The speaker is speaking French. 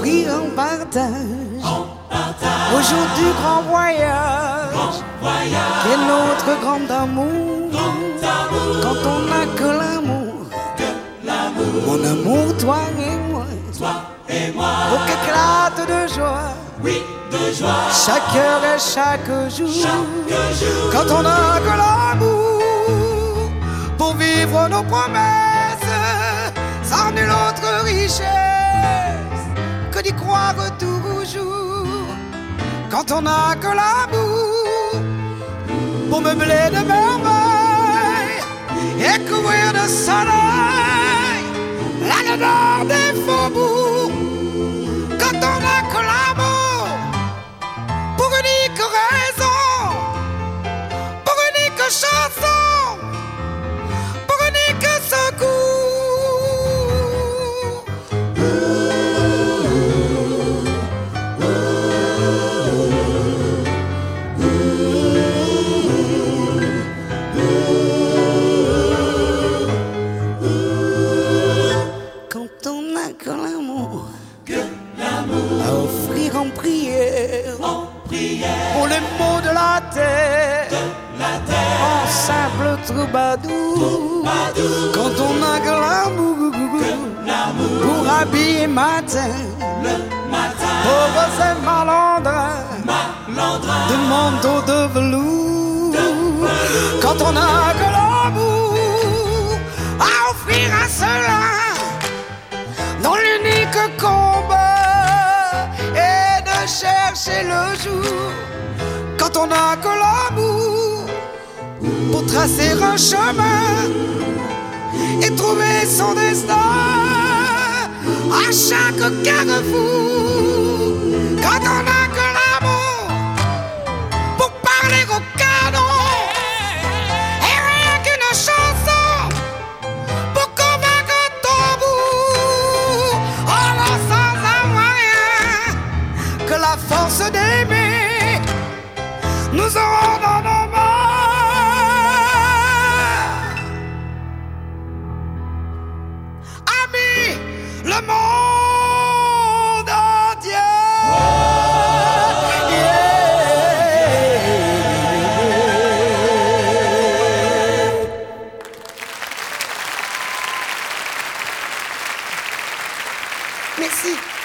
offrir en partage au jour du grand voyage, qui est notre grand amour. Quand on n'a que l'amour, mon amour, toi et moi, pour qu'éclate de joie, chaque heure et chaque jour. Quand on n'a que l'amour pour vivre nos promesses, sans nulle autre richesse que d'y croire toujours. Quand on n'a que l'amour pour meubler de merveilles et couvrir de soleil la lenteur des faubourgs. Quand on n'a que l'amour pour unique raison, pour unique chanson, pour unique secours. À offrir en prière, pour les mots de la terre, en simple troubadour. Quand on a que l'amour pour habiller matin, pauvres et malandrins de manteau de velours. Quand on a que l'amour à offrir à ceux-là dont l'unique combat est de chercher le jour. Quand on n'a que l'amour pour tracer un chemin et trouver son destin à chaque carrefour. Quand on n'a que l'amour pour parler au canon et rien qu'une chanson pour convaincre ton bout. Alors sans avoir rien que la force d'aimer, nous aurons dans nos mains amis le monde entier. Merci.